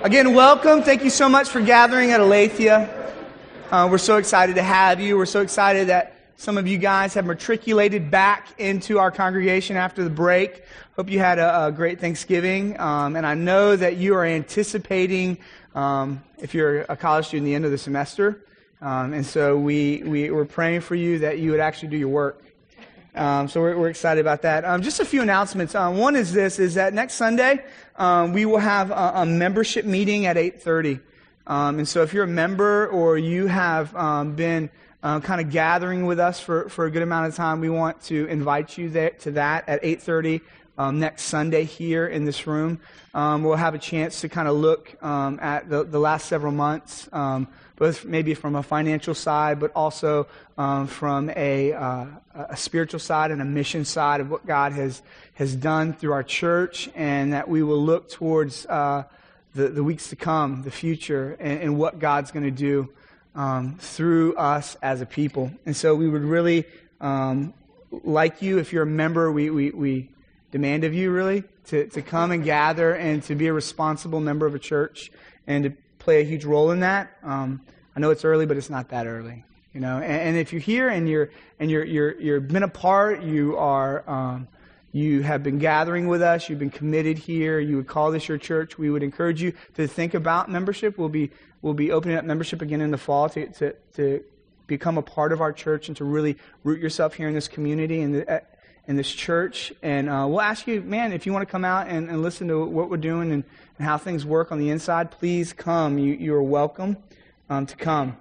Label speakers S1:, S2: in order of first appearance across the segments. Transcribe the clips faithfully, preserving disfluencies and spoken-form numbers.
S1: Again, welcome. Thank you so much for gathering at Aletheia. Uh, we're so excited to have you. We're so excited that some of you guys have matriculated back into our congregation after the break. Hope you had a, a great Thanksgiving. Um, and I know that you are anticipating, um, if you're a college student, the end of the semester. Um, and so we, we, we're praying for you that you would actually do your work. Um, so we're, we're excited about that. Um, just a few announcements. Um, one is this, is that next Sunday, um, we will have a, a membership meeting at eight thirty. Um, and so if you're a member or you have um, been uh, kind of gathering with us for, for a good amount of time, we want to invite you there, to that at eight thirty um, next Sunday here in this room. Um, we'll have a chance to kind of look um, at the, the last several months, um, both maybe from a financial side, but also um, from a, uh, a spiritual side and a mission side of what God has has done through our church, and that we will look towards uh, the, the weeks to come, the future, and, and what God's going to do um, through us as a people. And so we would really um, like you, if you're a member, we, we, we demand of you really to, to come and gather and to be a responsible member of a church and to play a huge role in that. Um, I know it's early, but it's not that early, you know. And, and if you're here and you're and you're you're you've been a part, you are um, you have been gathering with us, you've been committed here. You would call this your church. We would encourage you to think about membership. We'll be we'll be opening up membership again in the fall to to, to become a part of our church and to really root yourself here in this community and the, in this church. And uh, we'll ask you, man, if you want to come out and, and listen to what we're doing and, and how things work on the inside, please come. You you are welcome um, to come.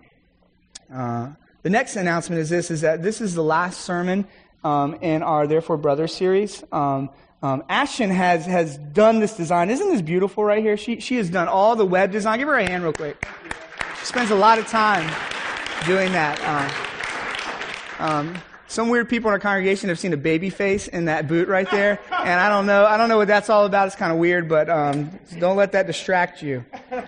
S1: Uh, the next announcement is this: is that this is the last sermon um, in our Therefore Brothers series. Um, um, Ashton has has done this design. Isn't this beautiful right here? She she has done all the web design. Give her a hand real quick. She spends a lot of time doing that. Uh, um, Some weird people in our congregation have seen a baby face in that boot right there, and I don't know. I don't know what that's all about. It's kind of weird, but um, don't let that distract you.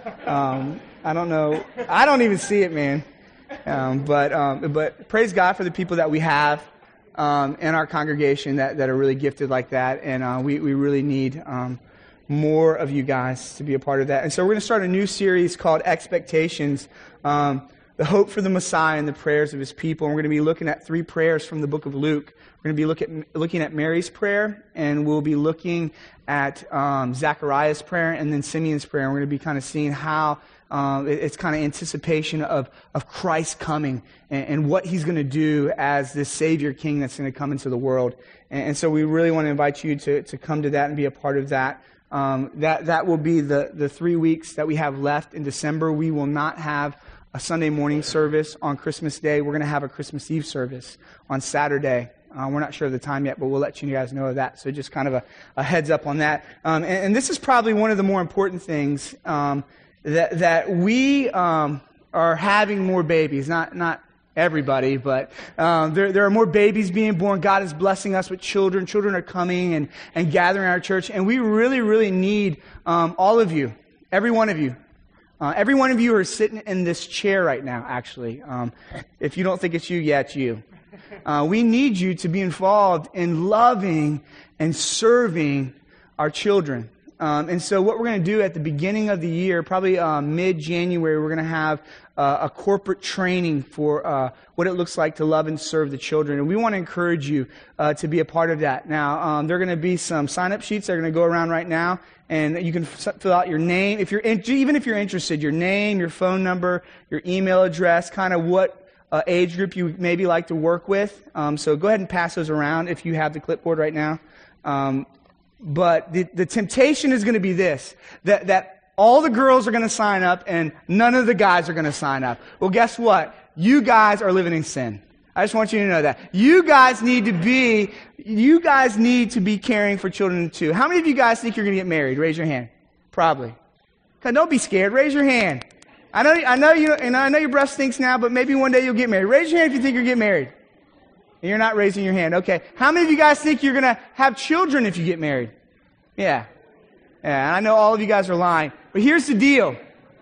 S1: Um, I don't know. I don't even see it, man. Um, but um, but praise God for the people that we have um, in our congregation that, that are really gifted like that, and uh, we we really need um, more of you guys to be a part of that. And so we're going to start a new series called Expectations. Um, The hope for the Messiah and the prayers of his people. And we're going to be looking at three prayers from the book of Luke. We're going to be look at, looking at Mary's prayer, and we'll be looking at um, Zachariah's prayer and then Simeon's prayer. And we're going to be kind of seeing how um, it, it's kind of anticipation of, of Christ coming and, and what he's going to do as this Savior King that's going to come into the world. And, and so we really want to invite you to, to come to that and be a part of that. Um, that that will be the, the three weeks that we have left in December. We will not have a Sunday morning service on Christmas Day. We're going to have a Christmas Eve service on Saturday. Uh, we're not sure of the time yet, but we'll let you guys know of that. So just kind of a, a heads up on that. Um, and, and this is probably one of the more important things, um, that that we um, are having more babies. Not not everybody, but um, there there are more babies being born. God is blessing us with children. Children are coming and, and gathering our church. And we really, really need um, all of you, every one of you. Uh, every one of you are sitting in this chair right now, actually. Um, if you don't think it's you, yeah, it's you. Uh, we need you to be involved in loving and serving our children. Um, and so what we're going to do at the beginning of the year, probably uh, mid-January, we're going to have uh, a corporate training for uh, what it looks like to love and serve the children. And we want to encourage you uh, to be a part of that. Now, um, there are going to be some sign-up sheets that are going to go around right now. And you can f- fill out your name, if you're in, even if you're interested, your name, your phone number, your email address, kind of what uh, age group you maybe like to work with. Um, so go ahead and pass those around if you have the clipboard right now. Um, but the, the temptation is going to be this, that, that all the girls are going to sign up and none of the guys are going to sign up. Well, guess what? You guys are living in sin. I just want you to know that. You guys need to be, you guys need to be caring for children too. How many of you guys think you're going to get married? Raise your hand. Probably. Don't be scared. Raise your hand. I know, I know you, and I know your breath stinks now, but maybe one day you'll get married. Raise your hand if you think you'll get married. And you're not raising your hand. Okay. How many of you guys think you're going to have children if you get married? Yeah. Yeah. And I know all of you guys are lying. But here's the deal.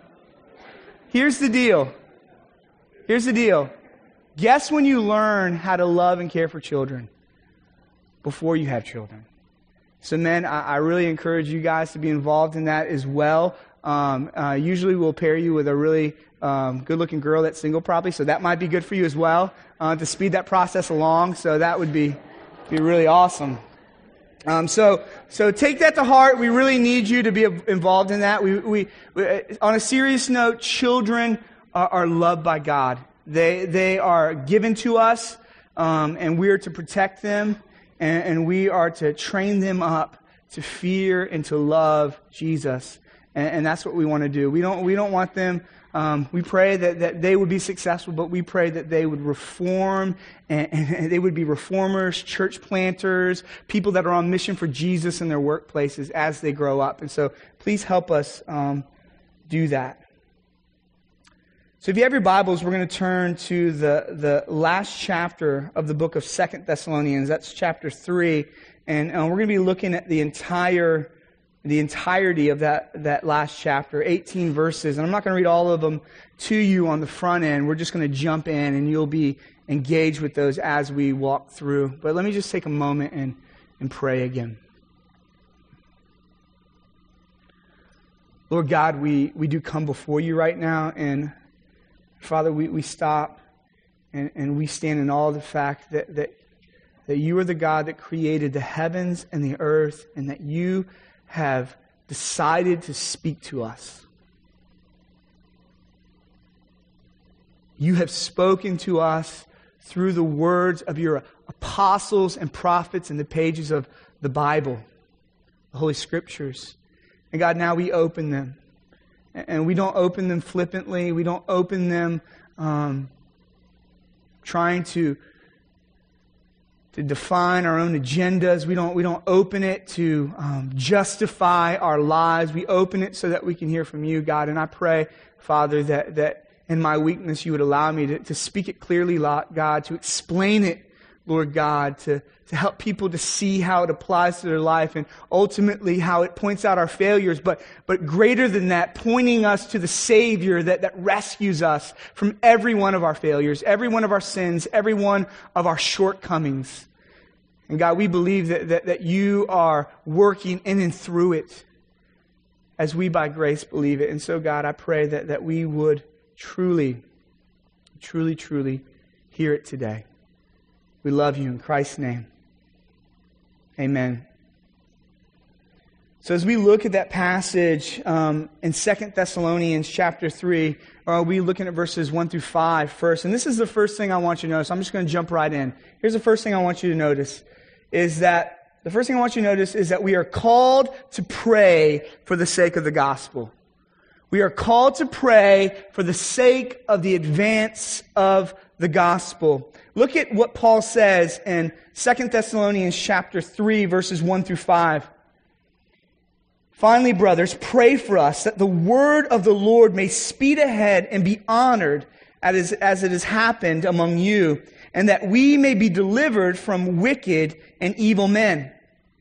S1: Here's the deal. Here's the deal. Guess when you learn how to love and care for children? Before you have children. So men, I, I really encourage you guys to be involved in that as well. Um, uh, usually we'll pair you with a really um, good-looking girl that's single probably, so that might be good for you as well uh, to speed that process along. So that would be be really awesome. Um, so so take that to heart. We really need you to be involved in that. We, we, we on a serious note, children are, are loved by God. They they are given to us, um, and we are to protect them, and, and we are to train them up to fear and to love Jesus. And, and that's what we want to do. We don't we don't want them. Um, we pray that, that they would be successful, but we pray that they would reform and, and they would be reformers, church planters, people that are on mission for Jesus in their workplaces as they grow up. And so please help us um, do that. So if you have your Bibles, we're going to turn to the, the last chapter of the book of Second Thessalonians. That's chapter three. And uh, we're going to be looking at the entire the entirety of that, that last chapter, eighteen verses. And I'm not going to read all of them to you on the front end. We're just going to jump in and you'll be engaged with those as we walk through. But let me just take a moment and, and pray again. Lord God, we, we do come before you right now. And Father, we, we stop and, and we stand in awe of the fact that, that, that you are the God that created the heavens and the earth, and that you have decided to speak to us. You have spoken to us through the words of your apostles and prophets in the pages of the Bible, the Holy Scriptures. And God, now we open them. And we don't open them flippantly. We don't open them um, trying to to define our own agendas. We don't, we don't open it to um, justify our lives. We open it so that we can hear from you, God. And I pray, Father, that, that in my weakness you would allow me to, to speak it clearly, God, to explain it, Lord God, to, to help people to see how it applies to their life and ultimately how it points out our failures. But, but greater than that, pointing us to the Savior that, that rescues us from every one of our failures, every one of our sins, every one of our shortcomings. And God, we believe that, that, that you are working in and through it as we by grace believe it. And so, God, I pray that, that we would truly, truly, truly hear it today. We love you in Christ's name. Amen. So as we look at that passage um, in Second Thessalonians chapter three, uh, we'll be looking at verses one through five first. And this is the first thing I want you to notice. I'm just going to jump right in. Here's the first thing I want you to notice, is that the first thing I want you to notice is that we are called to pray for the sake of the gospel. We are called to pray for the sake of the advance of the gospel. Look at what Paul says in Second Thessalonians chapter three, verses one through five. Finally, brothers, pray for us that the word of the Lord may speed ahead and be honored as, as it has happened among you, and that we may be delivered from wicked and evil men.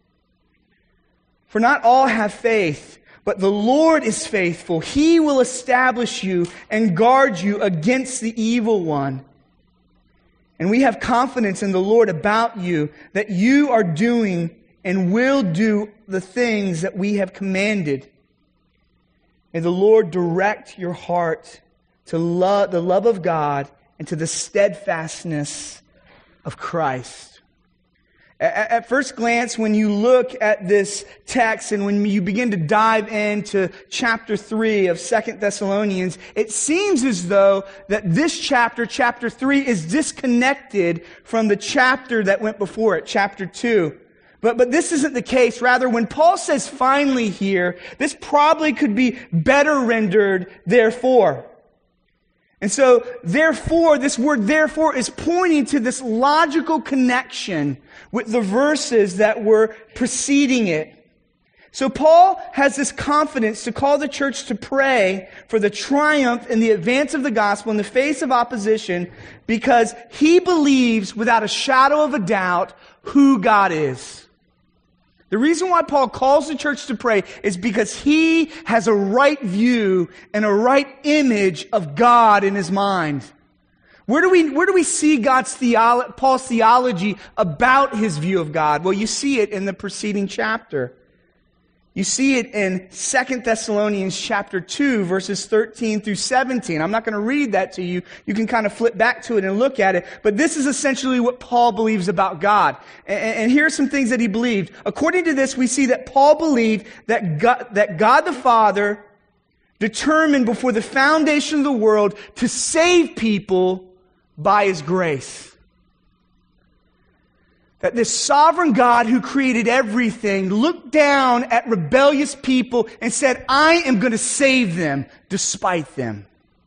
S1: For not all have faith, but the Lord is faithful. He will establish you and guard you against the evil one. And we have confidence in the Lord about you, that you are doing and will do the things that we have commanded. May the Lord direct your heart to love, the love of God and to the steadfastness of Christ. At first glance, when you look at this text and when you begin to dive into chapter three of Second Thessalonians, it seems as though that this chapter, chapter three, is disconnected from the chapter that went before it, chapter two. But, but this isn't the case. Rather, when Paul says finally here, this probably could be better rendered therefore. And so, therefore, this word therefore is pointing to this logical connection with the verses that were preceding it. So Paul has this confidence to call the church to pray for the triumph and the advance of the gospel in the face of opposition, because he believes without a shadow of a doubt who God is. The reason why Paul calls the church to pray is because he has a right view and a right image of God in his mind. Where do we, where do we see God's theolo- Paul's theology about his view of God? Well, you see it in the preceding chapter. You see it in Second Thessalonians chapter two, verses thirteen through seventeen. I'm not going to read that to you. You can kind of flip back to it and look at it. But this is essentially what Paul believes about God. And, and here are some things that he believed. According to this, we see that Paul believed that God, that God the Father determined before the foundation of the world to save people by His grace. That this sovereign God who created everything looked down at rebellious people and said, I am going to save them despite them.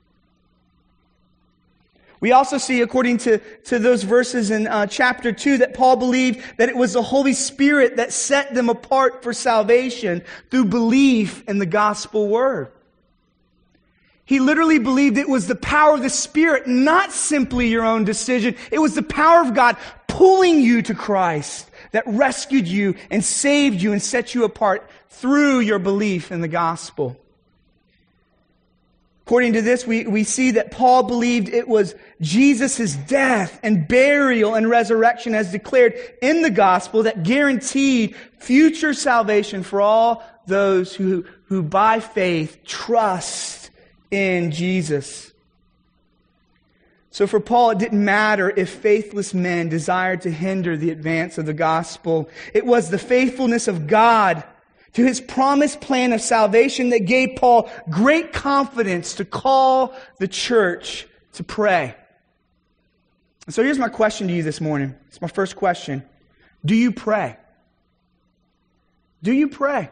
S1: We also see, according to, to those verses in uh, chapter two, that Paul believed that it was the Holy Spirit that set them apart for salvation through belief in the gospel word. He literally believed it was the power of the Spirit, not simply your own decision. It was the power of God pulling you to Christ that rescued you and saved you and set you apart through your belief in the gospel. According to this, we, we see that Paul believed it was Jesus' death and burial and resurrection as declared in the gospel that guaranteed future salvation for all those who, who by faith trust in Jesus. So for Paul, it didn't matter if faithless men desired to hinder the advance of the gospel. It was the faithfulness of God to His promised plan of salvation that gave Paul great confidence to call the church to pray. And so here's my question to you this morning. It's my first question. Do you pray? Do you pray?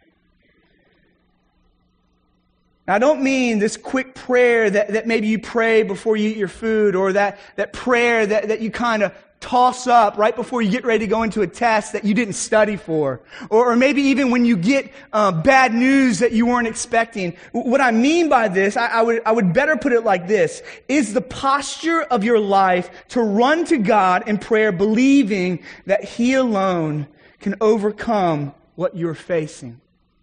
S1: Now, I don't mean this quick prayer that, that maybe you pray before you eat your food, or that, that prayer that, that you kind of toss up right before you get ready to go into a test that you didn't study for. Or, or maybe even when you get uh, bad news that you weren't expecting. What I mean by this, I, I would I would better put it like this, is the posture of your life to run to God in prayer, believing that He alone can overcome what you're facing.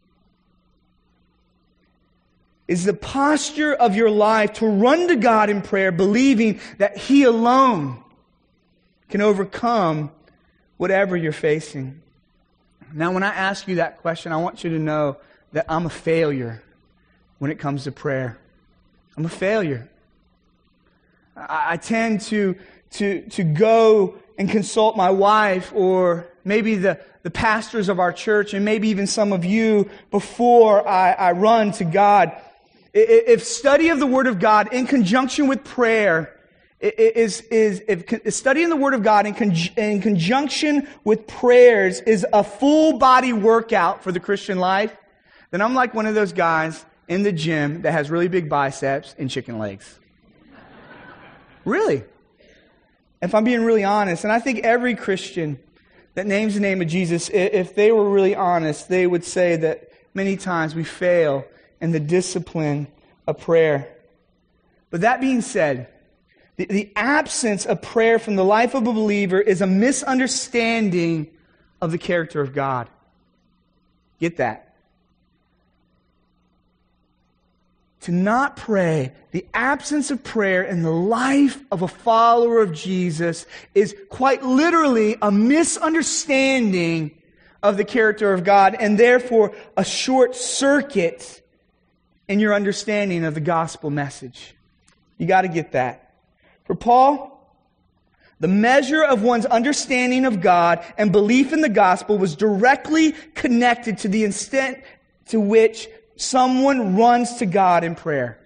S1: Is the posture of your life to run to God in prayer, believing that He alone can overcome whatever you're facing. Now, when I ask you that question, I want you to know that I'm a failure when it comes to prayer. I'm a failure. I, I tend to, to, to go and consult my wife, or maybe the, the pastors of our church, and maybe even some of you, before I, I run to God. If study of the Word of God in conjunction with prayer is, is if studying the Word of God in, conj- in conjunction with prayers is a full body workout for the Christian life, then I'm like one of those guys in the gym that has really big biceps and chicken legs. Really. If I'm being really honest, and I think every Christian that names the name of Jesus, if they were really honest, they would say that many times we fail in the discipline of prayer. But that being said, the, the absence of prayer from the life of a believer is a misunderstanding of the character of God. Get that? To not pray, the absence of prayer in the life of a follower of Jesus is quite literally a misunderstanding of the character of God, and therefore a short circuit in your understanding of the gospel message. You got to get that. For Paul, the measure of one's understanding of God and belief in the gospel was directly connected to the extent to which someone runs to God in prayer.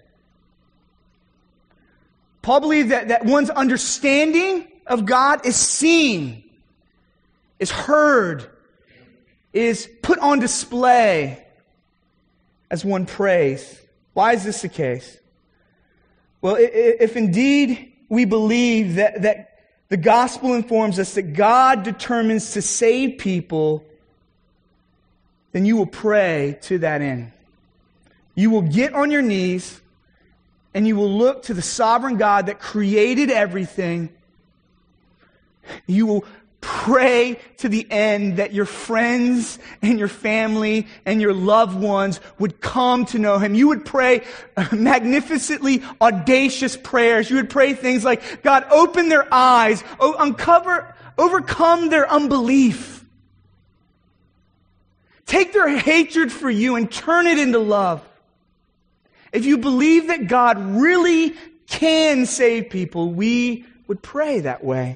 S1: Paul believed that, that one's understanding of God is seen, is heard, is put on display as one prays. Why is this the case? Well, if indeed we believe that, that the gospel informs us that God determines to save people, then you will pray to that end. You will get on your knees and you will look to the sovereign God that created everything. You will pray to the end that your friends and your family and your loved ones would come to know Him. You would pray magnificently audacious prayers. You would pray things like, God, open their eyes, uncover, overcome their unbelief. take their hatred for you and turn it into love. If you believe that God really can save people, we would pray that way.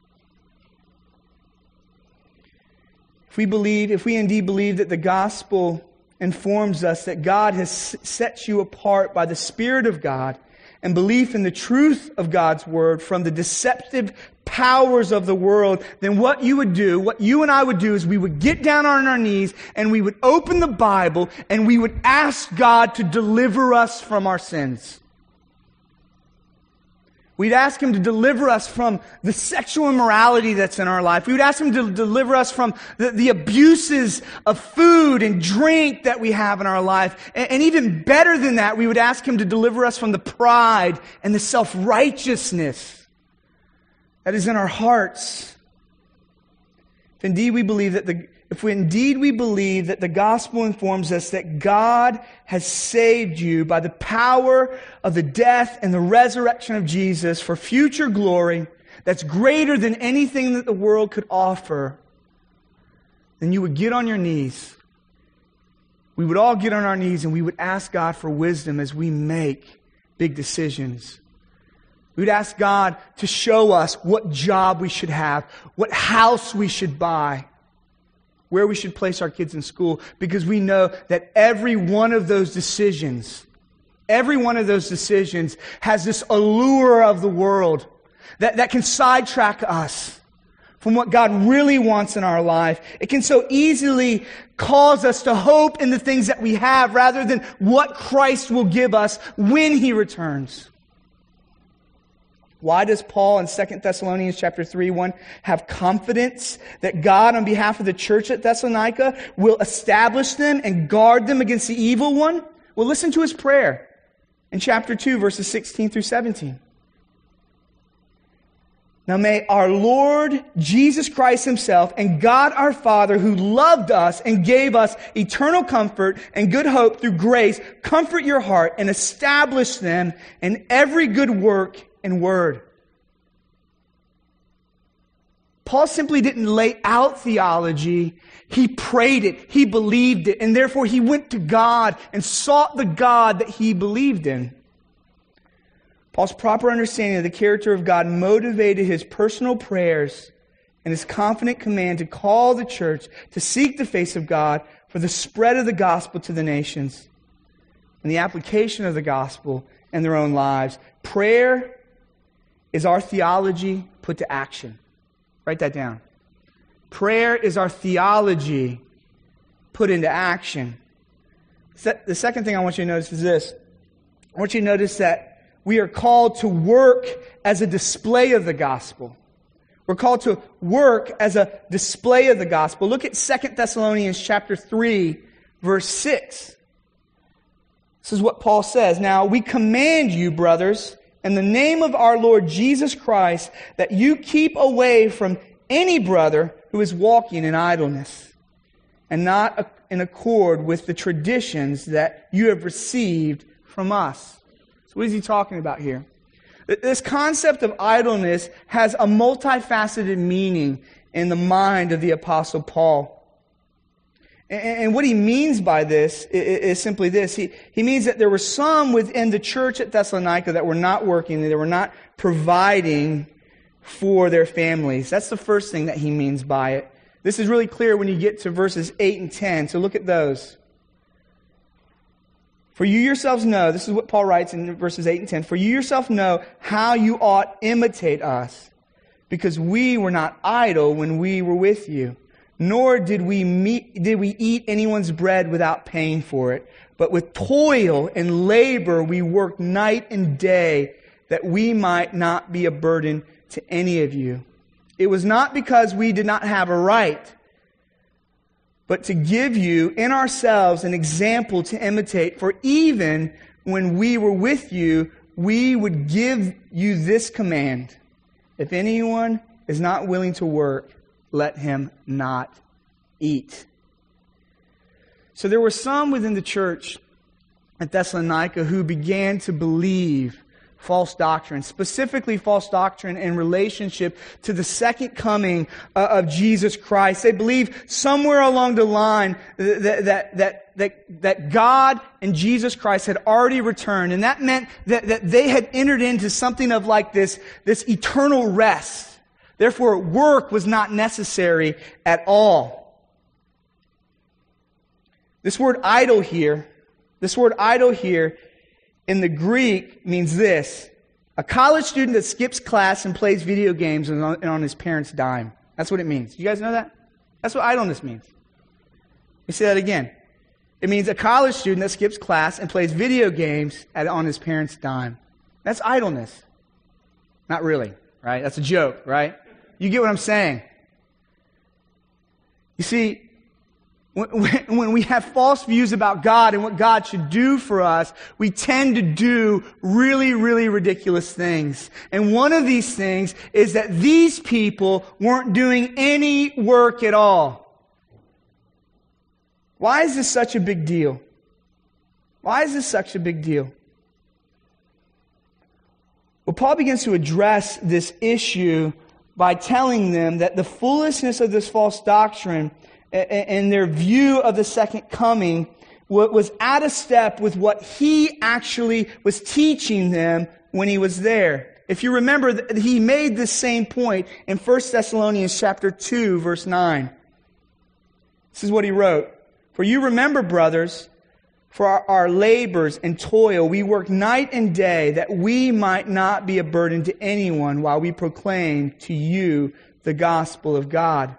S1: If we believe, if we indeed believe that the gospel informs us that God has set you apart by the Spirit of God, and belief in the truth of God's Word from the deceptive powers of the world, then what you would do, what you and I would do is we would get down on our knees and we would open the Bible and we would ask God to deliver us from our sins. We'd ask Him to deliver us from the sexual immorality that's in our life. We would ask Him to deliver us from the, the abuses of food and drink that we have in our life. And, and even better than that, we would ask Him to deliver us from the pride and the self-righteousness that is in our hearts. If indeed we believe that the If we indeed we believe that the gospel informs us that God has saved you by the power of the death and the resurrection of Jesus for future glory that's greater than anything that the world could offer, then you would get on your knees. We would all get on our knees and we would ask God for wisdom as we make big decisions. We would ask God to show us what job we should have, what house we should buy, where we should place our kids in school, because we know that every one of those decisions, every one of those decisions has this allure of the world that, that can sidetrack us from what God really wants in our life. It can so easily cause us to hope in the things that we have rather than what Christ will give us when He returns. Why does Paul in Second Thessalonians chapter three, one have confidence that God on behalf of the church at Thessalonica will establish them and guard them against the evil one? Well, listen to his prayer in chapter two, verses sixteen through seventeen. Now may our Lord Jesus Christ Himself and God our Father, who loved us and gave us eternal comfort and good hope through grace, comfort your heart and establish them in every good work and word. Paul simply didn't lay out theology. He prayed it. He believed it. And therefore he went to God and sought the God that he believed in. Paul's proper understanding of the character of God motivated his personal prayers and his confident command to call the church to seek the face of God for the spread of the gospel to the nations and the application of the gospel in their own lives. Prayer is our theology put to action. Write that down. Prayer is our theology put into action. The second thing I want you to notice is this. I want you to notice that we are called to work as a display of the gospel. We're called to work as a display of the gospel. Look at Second Thessalonians chapter three, verse six. This is what Paul says. Now we command you, brothers, in the name of our Lord Jesus Christ, that you keep away from any brother who is walking in idleness and not in accord with the traditions that you have received from us. So what is he talking about here? This concept of idleness has a multifaceted meaning in the mind of the Apostle Paul. And what he means by this is simply this. He, he means that there were some within the church at Thessalonica that were not working, that were not providing for their families. That's the first thing that he means by it. This is really clear when you get to verses eight and ten. So look at those. For you yourselves know, this is what Paul writes in verses eight and ten, for you yourself know how you ought imitate us, because we were not idle when we were with you. Nor did we meet, did we eat anyone's bread without paying for it. But with toil and labor we worked night and day that we might not be a burden to any of you. It was not because we did not have a right, but to give you in ourselves an example to imitate. For even when we were with you, we would give you this command. If anyone is not willing to work, let him not eat. So there were some within the church at Thessalonica who began to believe false doctrine, specifically false doctrine in relationship to the second coming uh, of Jesus Christ. They believe somewhere along the line that, that, that, that, that God and Jesus Christ had already returned. And that meant that, that they had entered into something of like this, this eternal rest. Therefore, work was not necessary at all. This word idle here, this word idle here, in the Greek means this: a college student that skips class and plays video games and on, and on his parents' dime. That's what it means. You guys know that? That's what idleness means. Let me say that again. It means a college student that skips class and plays video games at, on his parents' dime. That's idleness. Not really, right? That's a joke, right? You get what I'm saying. You see, when we have false views about God and what God should do for us, we tend to do really, really ridiculous things. And one of these things is that these people weren't doing any work at all. Why is this such a big deal? Why is this such a big deal? Well, Paul begins to address this issue by telling them that the foolishness of this false doctrine and their view of the second coming was out of step with what he actually was teaching them when he was there. If you remember, he made this same point in First Thessalonians chapter two, verse nine. This is what he wrote. For you remember, brothers, for our, our labors and toil, we work night and day that we might not be a burden to anyone while we proclaim to you the gospel of God.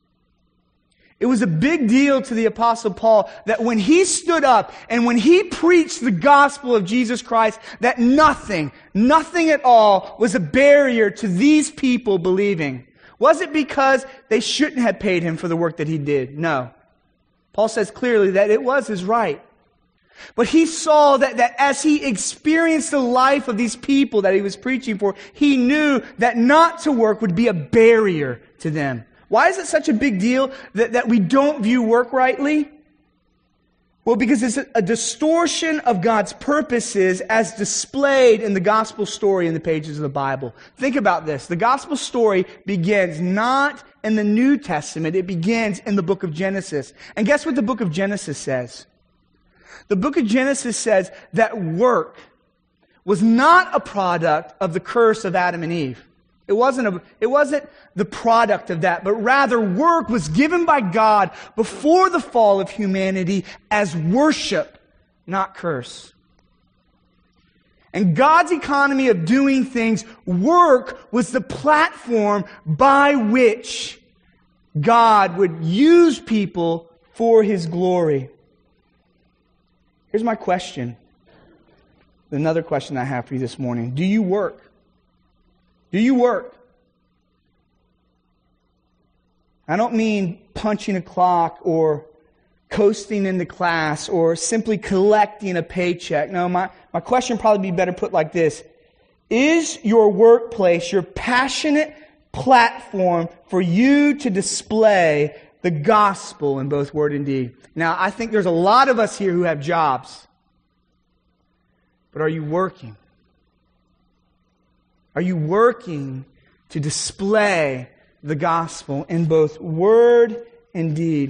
S1: It was a big deal to the Apostle Paul that when he stood up and when he preached the gospel of Jesus Christ, that nothing, nothing at all was a barrier to these people believing. Was it because they shouldn't have paid him for the work that he did? No. Paul says clearly that it was his right. But he saw that, that as he experienced the life of these people that he was preaching for, he knew that not to work would be a barrier to them. Why is it such a big deal that, that we don't view work rightly? Well, because it's a, a distortion of God's purposes as displayed in the gospel story in the pages of the Bible. Think about this. The gospel story begins not in the New Testament. It begins in the book of Genesis. And guess what the book of Genesis says? The book of Genesis says that work was not a product of the curse of Adam and Eve. It wasn't, a, it wasn't the product of that, but rather work was given by God before the fall of humanity as worship, not curse. And God's economy of doing things, work was the platform by which God would use people for His glory. Here's my question. Another question I have for you this morning. Do you work? Do you work? I don't mean punching a clock or coasting into class or simply collecting a paycheck. No, my, my question probably be better put like this. Is your workplace your passionate platform for you to display the gospel in both word and deed? Now, I think there's a lot of us here who have jobs. But are you working? Are you working to display the gospel in both word and deed?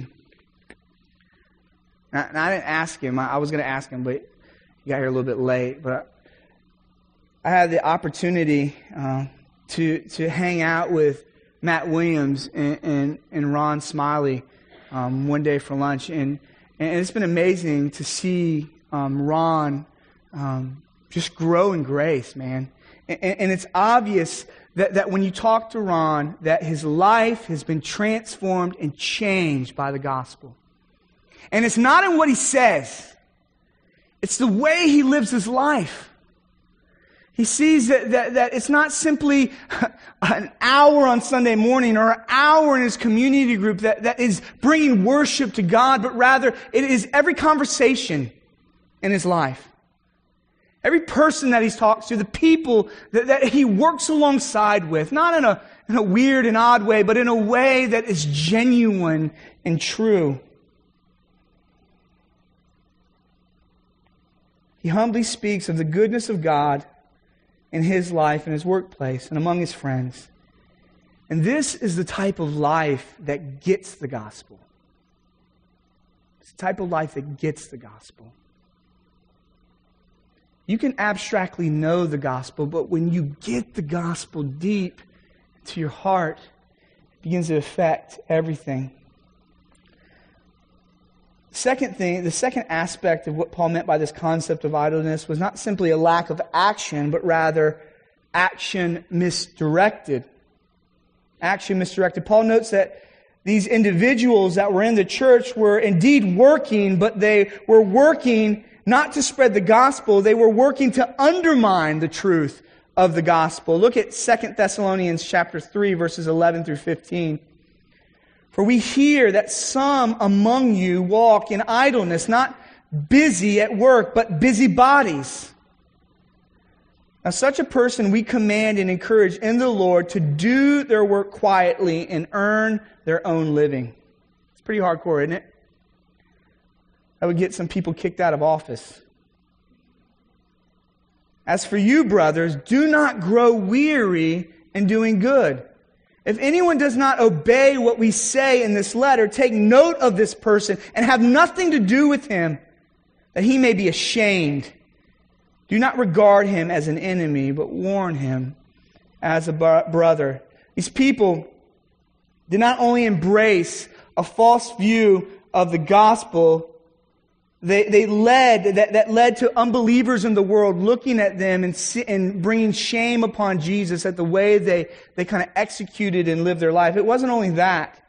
S1: Now, I didn't ask him. I was going to ask him, but he got here a little bit late. But I had the opportunity uh, to to hang out with Matt Williams and, and, and Ron Smiley um, one day for lunch. And, and it's been amazing to see um, Ron um, just grow in grace, man. And it's obvious that, that when you talk to Ron, that his life has been transformed and changed by the gospel. And it's not in what he says. It's the way he lives his life. He sees that, that, that it's not simply an hour on Sunday morning or an hour in his community group that, that is bringing worship to God, but rather it is every conversation in his life. Every person that he talks to, the people that, that he works alongside with, not in a, in a weird and odd way, but in a way that is genuine and true. He humbly speaks of the goodness of God in his life, in his workplace, and among his friends. And this is the type of life that gets the gospel. It's the type of life that gets the gospel. You can abstractly know the gospel, but when you get the gospel deep into your heart, it begins to affect everything. Second thing, the second aspect of what Paul meant by this concept of idleness was not simply a lack of action, but rather action misdirected. Action misdirected. Paul notes that these individuals that were in the church were indeed working, but they were working not to spread the gospel. They were working to undermine the truth of the gospel. Look at Second Thessalonians chapter three, verses eleven through fifteen. For we hear that some among you walk in idleness, not busy at work, but busybodies. Now, such a person we command and encourage in the Lord to do their work quietly and earn their own living. It's pretty hardcore, isn't it? That would get some people kicked out of office. As for you, brothers, do not grow weary in doing good. If anyone does not obey what we say in this letter, take note of this person and have nothing to do with him, that he may be ashamed. Do not regard him as an enemy, but warn him as a brother. These people did not only embrace a false view of the gospel, They, they led, that, that led to unbelievers in the world looking at them and, and bringing shame upon Jesus at the way they, they kind of executed and lived their life. It wasn't only that.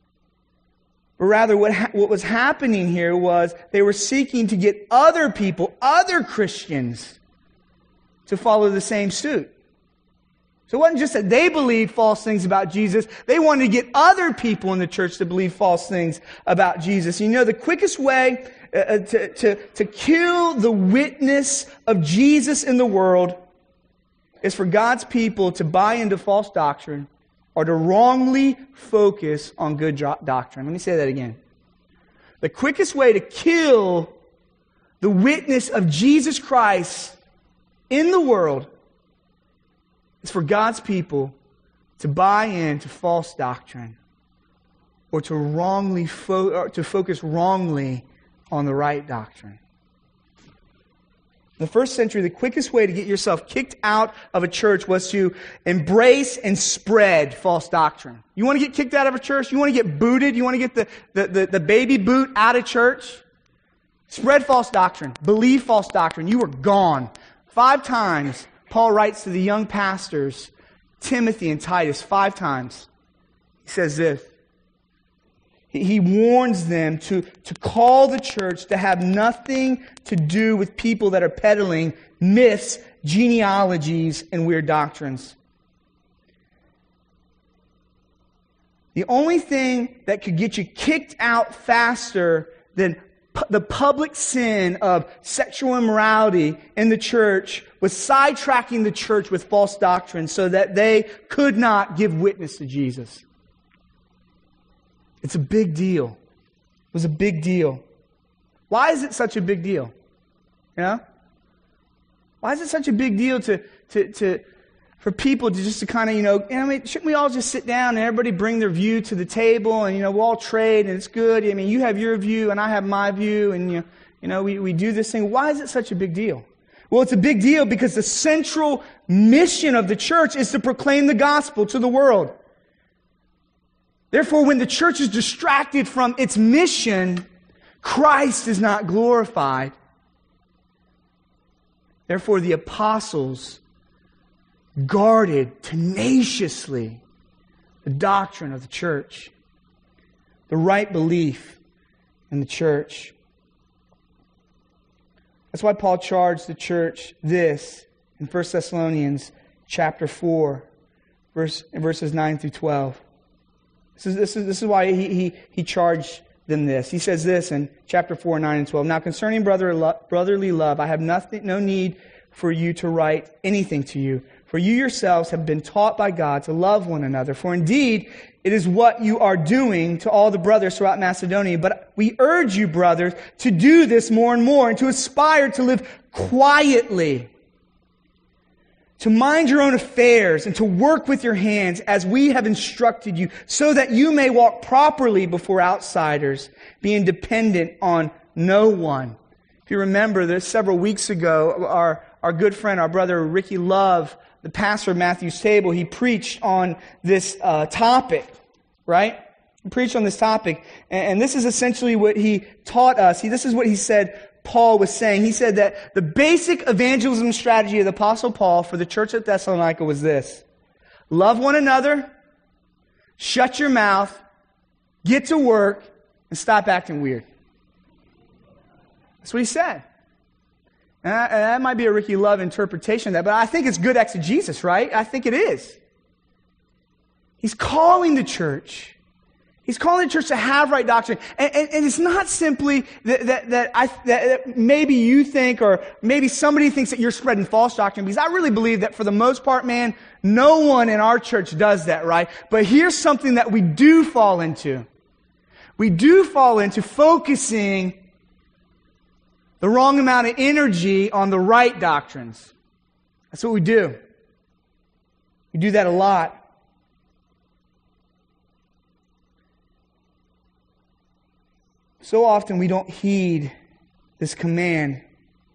S1: But rather what, ha- what was happening here was they were seeking to get other people, other Christians, to follow the same suit. So it wasn't just that they believed false things about Jesus. They wanted to get other people in the church to believe false things about Jesus. You know, the quickest way uh, to, to, to kill the witness of Jesus in the world is for God's people to buy into false doctrine or to wrongly focus on good doctrine. Let me say that again. The quickest way to kill the witness of Jesus Christ in the world is for God's people to buy into false doctrine or to wrongly fo- or to focus wrongly on the right doctrine. In the first century, the quickest way to get yourself kicked out of a church was to embrace and spread false doctrine. You want to get kicked out of a church? You want to get booted? You want to get the, the, the, the baby boot out of church? Spread false doctrine. Believe false doctrine. You are gone. Five times Paul writes to the young pastors, Timothy and Titus, five times. He says this. He warns them to, to call the church to have nothing to do with people that are peddling myths, genealogies, and weird doctrines. The only thing that could get you kicked out faster than the public sin of sexual immorality in the church was sidetracking the church with false doctrine so that they could not give witness to Jesus. It's a big deal. It was a big deal. Why is it such a big deal? You know? Why is it such a big deal to, to, to for people to just to kind of, you know, I mean, shouldn't we all just sit down and everybody bring their view to the table and, you know, we'll all trade and it's good. I mean, you have your view and I have my view and, you know, you know we, we do this thing. Why is it such a big deal? Well, it's a big deal because the central mission of the church is to proclaim the gospel to the world. Therefore, when the church is distracted from its mission, Christ is not glorified. Therefore, the apostles guarded tenaciously the doctrine of the church, the right belief in the church. That's why Paul charged the church this in First Thessalonians chapter four, verse, verses nine through twelve. This is, this is, this is why he, he, he charged them this. He says this in chapter four, nine, and twelve. Now concerning brother, brotherly love, I have nothing, no need for you to write anything to you. For you yourselves have been taught by God to love one another. For indeed, it is what you are doing to all the brothers throughout Macedonia. But we urge you, brothers, to do this more and more and to aspire to live quietly, to mind your own affairs and to work with your hands as we have instructed you, so that you may walk properly before outsiders, being dependent on no one. If you remember, there's several weeks ago, our, our good friend, our brother Ricky Love, the pastor of Matthew's Table, he preached on this uh, topic, right? He preached on this topic, and, and this is essentially what he taught us. He, this is what he said Paul was saying. He said that the basic evangelism strategy of the Apostle Paul for the church at Thessalonica was this: love one another, shut your mouth, get to work, and stop acting weird. That's what he said. And, I, and that might be a Ricky Love interpretation of that, but I think it's good exegesis, right? I think it is. He's calling the church. He's calling the church to have right doctrine. And, and, and it's not simply that, that, that, I, that maybe you think, or maybe somebody thinks that you're spreading false doctrine, because I really believe that for the most part, man, no one in our church does that, right? But here's something that we do fall into. We do fall into focusing the wrong amount of energy on the right doctrines. That's what we do. We do that a lot. So often we don't heed this command.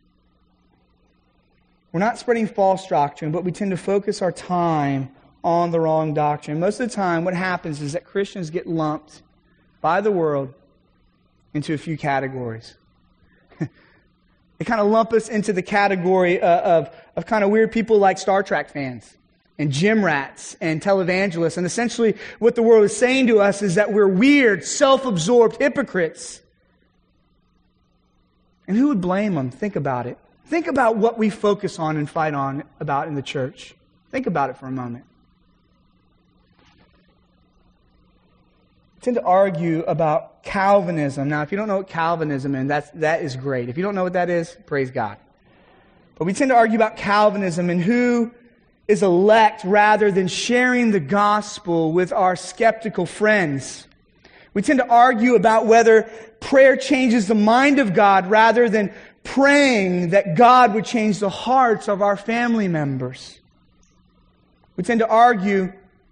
S1: We're not spreading false doctrine, but we tend to focus our time on the wrong doctrine. Most of the time, what happens is that Christians get lumped by the world into a few categories. They kind of lump us into the category uh, of, of kind of weird people like Star Trek fans and gym rats and televangelists. And essentially what the world is saying to us is that we're weird, self-absorbed hypocrites. And who would blame them? Think about it. Think about what we focus on and fight on about in the church. Think about it for a moment. I tend to argue about Calvinism. Now, if you don't know what Calvinism is, that's, that is great. If you don't know what that is, praise God. But we tend to argue about Calvinism and who is elect rather than sharing the gospel with our skeptical friends. We tend to argue about whether prayer changes the mind of God rather than praying that God would change the hearts of our family members. We tend to argue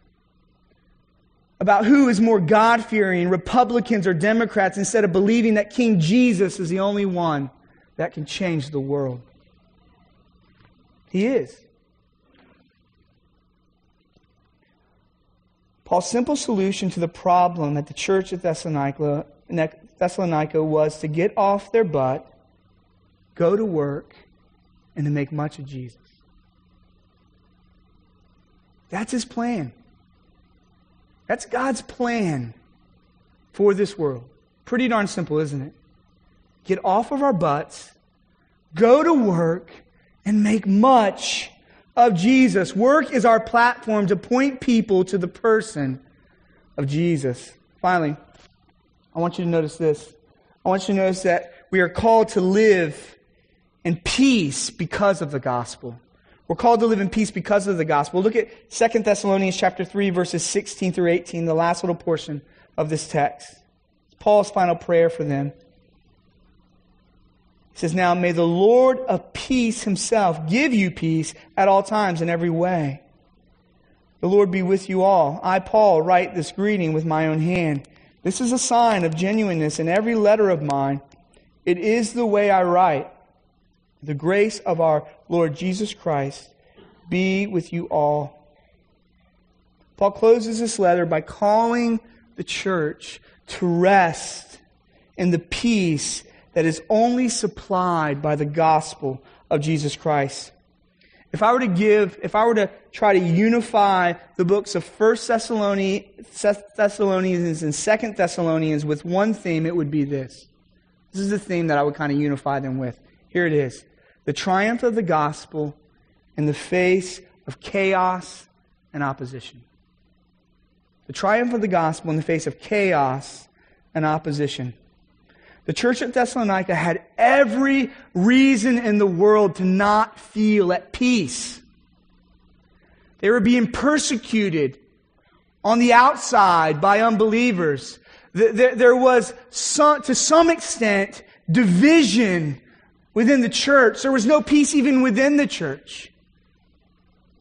S1: about who is more God-fearing, Republicans or Democrats, instead of believing that King Jesus is the only one that can change the world. He is. Paul's simple solution to the problem at the church at Thessalonica, Thessalonica was to get off their butt, go to work, and to make much of Jesus. That's his plan. That's God's plan for this world. Pretty darn simple, isn't it? Get off of our butts, go to work, and make much of Jesus. Work is our platform to point people to the person of Jesus. Finally, I want you to notice this. I want you to notice that we are called to live in peace because of the gospel. We're called to live in peace because of the gospel. Look at Second Thessalonians chapter three, verses sixteen through eighteen, the last little portion of this text. It's Paul's final prayer for them. He says, "Now may the Lord of peace himself give you peace at all times in every way. The Lord be with you all. I, Paul, write this greeting with my own hand. This is a sign of genuineness in every letter of mine. It is the way I write. The grace of our Lord Jesus Christ be with you all." Paul closes this letter by calling the church to rest in the peace that is only supplied by the gospel of Jesus Christ. If I were to give, if I were to try to unify the books of First Thessalonians and Second Thessalonians with one theme, it would be this. This is the theme that I would kind of unify them with. Here it is. The triumph of the gospel in the face of chaos and opposition. The triumph of the gospel in the face of chaos and opposition. The church at Thessalonica had every reason in the world to not feel at peace. They were being persecuted on the outside by unbelievers. There was, some, to some extent, division within the church. There was no peace even within the church.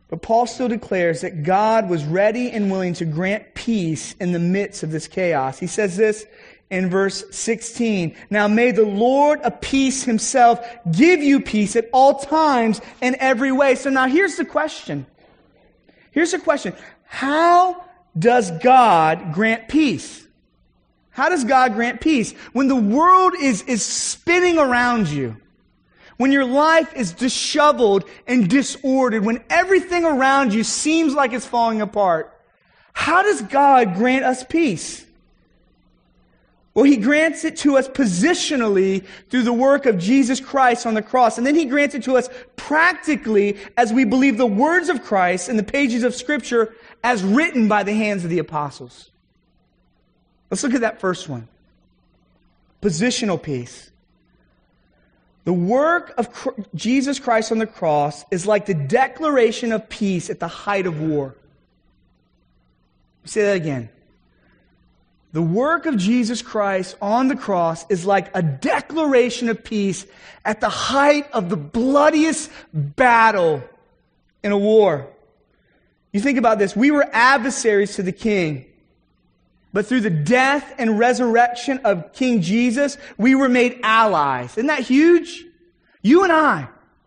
S1: But Paul still declares that God was ready and willing to grant peace in the midst of this chaos. He says this in verse sixteen. Now may the Lord of peace himself give you peace at all times and every way. So now here's the question. Here's the question. How does God grant peace? How does God grant peace? When the world is, is spinning around you, when your life is disheveled and disordered, when everything around you seems like it's falling apart, how does God grant us peace? Well, He grants it to us positionally through the work of Jesus Christ on the cross. And then He grants it to us practically as we believe the words of Christ in the pages of Scripture as written by the hands of the apostles. Let's look at that first one. Positional peace. The work of Jesus Christ on the cross is like the declaration of peace at the height of war. Say that again. The work of Jesus Christ on the cross is like a declaration of peace at the height of the bloodiest battle in a war. You think about this. We were adversaries to the king. But through the death and resurrection of King Jesus, we were made allies. Isn't that huge? You and I.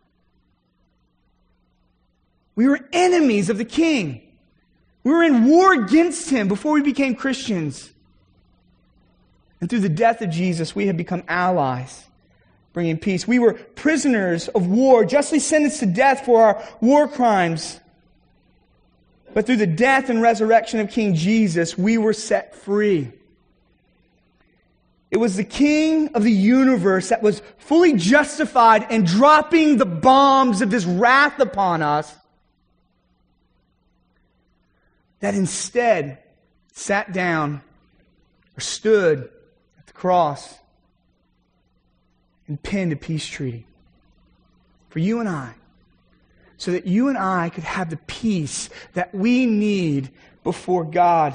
S1: We were enemies of the king. We were in war against him before we became Christians. And through the death of Jesus, we have become allies, bringing peace. We were prisoners of war, justly sentenced to death for our war crimes. But through the death and resurrection of King Jesus, we were set free. It was the King of the universe that was fully justified in dropping the bombs of His wrath upon us, that instead sat down or stood at the cross and penned a peace treaty for you and I, so that you and I could have the peace that we need before God.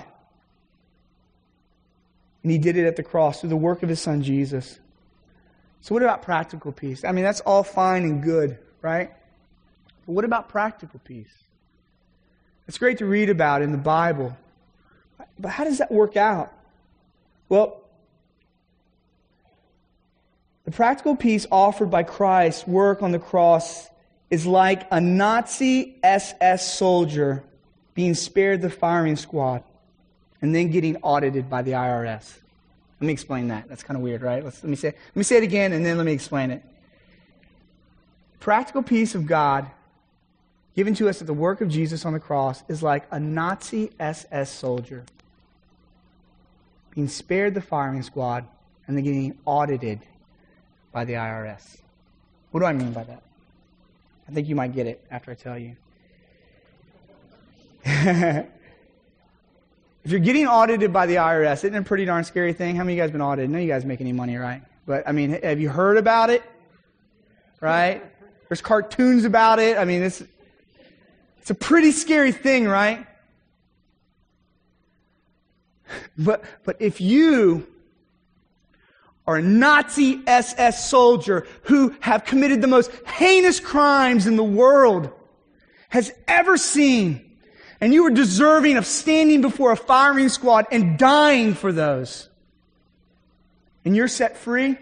S1: And He did it at the cross through the work of His Son, Jesus. So what about practical peace? I mean, that's all fine and good, right? But what about practical peace? It's great to read about in the Bible. But how does that work out? Well, the practical peace offered by Christ's work on the cross is like a Nazi S S soldier being spared the firing squad and then getting audited by the I R S. Let me explain that. That's kind of weird, right? Let's, let me say let me say it again, and then let me explain it. Practical peace of God given to us at the work of Jesus on the cross is like a Nazi S S soldier being spared the firing squad and then getting audited by the I R S. What do I mean by that? I think you might get it after I tell you. If you're getting audited by the I R S, isn't it a pretty darn scary thing? How many of you guys been audited? None of you guys make any money, right? But, I mean, have you heard about it? Right? There's cartoons about it. I mean, it's, it's a pretty scary thing, right? But, but if you or a Nazi S S soldier who have committed the most heinous crimes in the world has ever seen, and you were deserving of standing before a firing squad and dying for those, and you're set free,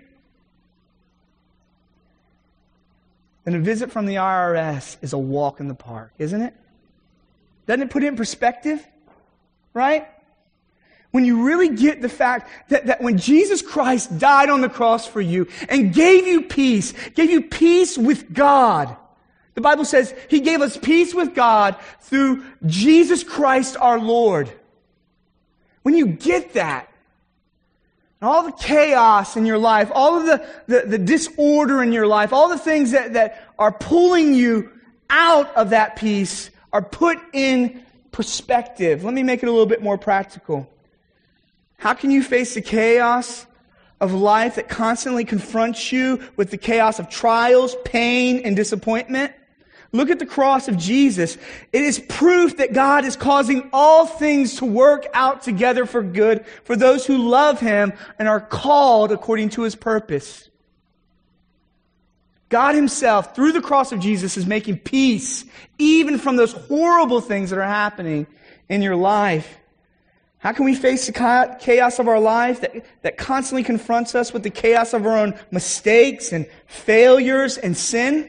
S1: then a visit from the I R S is a walk in the park, isn't it? Doesn't it put it in perspective? Right? When you really get the fact that, that when Jesus Christ died on the cross for you and gave you peace, gave you peace with God. The Bible says He gave us peace with God through Jesus Christ our Lord. When you get that, and all the chaos in your life, all of the, the, the disorder in your life, all the things that, that are pulling you out of that peace are put in perspective. Let me make it a little bit more practical. How can you face the chaos of life that constantly confronts you with the chaos of trials, pain, and disappointment? Look at the cross of Jesus. It is proof that God is causing all things to work out together for good for those who love Him and are called according to His purpose. God himself, through the cross of Jesus, is making peace, even from those horrible things that are happening in your life. How can we face the chaos of our life that, that constantly confronts us with the chaos of our own mistakes and failures and sin?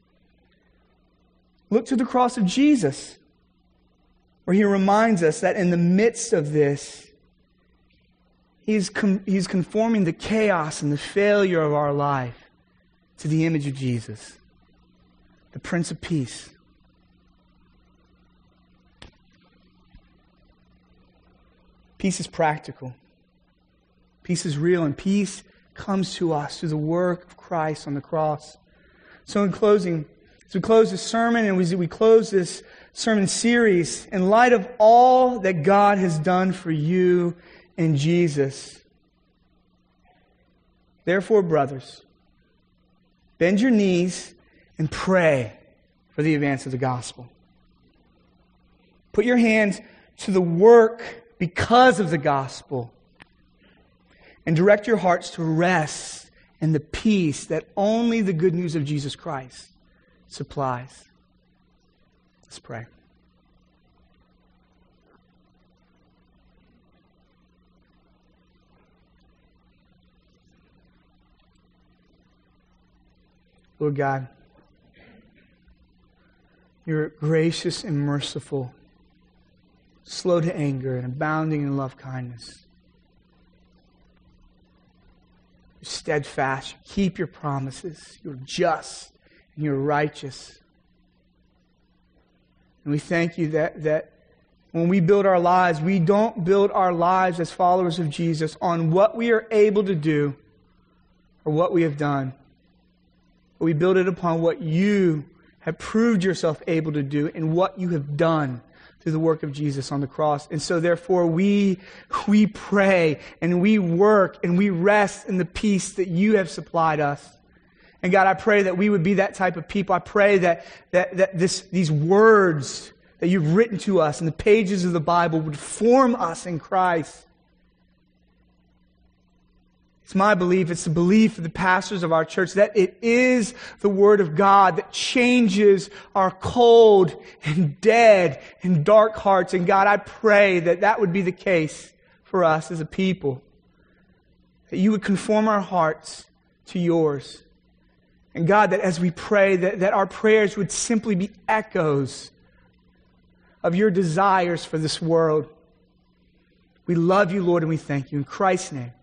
S1: Look to the cross of Jesus, where he reminds us that in the midst of this, he's, com- he's conforming the chaos and the failure of our life to the image of Jesus, the Prince of Peace. Peace is practical. Peace is real, and peace comes to us through the work of Christ on the cross. So in closing, as we close this sermon and as we close this sermon series, in light of all that God has done for you in Jesus, therefore, brothers, bend your knees and pray for the advance of the gospel. Put your hands to the work because of the gospel, and direct your hearts to rest in the peace that only the good news of Jesus Christ supplies. Let's pray. Lord God, you're gracious and merciful, slow to anger and abounding in love kindness. You're steadfast. You keep your promises. You're just and you're righteous. And we thank you that, that when we build our lives, we don't build our lives as followers of Jesus on what we are able to do or what we have done. But we build it upon what you have proved yourself able to do and what you have done through the work of Jesus on the cross. And so therefore we, we pray and we work and we rest in the peace that you have supplied us. And God, I pray that we would be that type of people. I pray that, that, that this, these words that you've written to us in the pages of the Bible would form us in Christ. It's my belief, it's the belief of the pastors of our church, that it is the Word of God that changes our cold and dead and dark hearts. And God, I pray that that would be the case for us as a people. That you would conform our hearts to yours. And God, that as we pray, that, that our prayers would simply be echoes of your desires for this world. We love you, Lord, and we thank you. In Christ's name.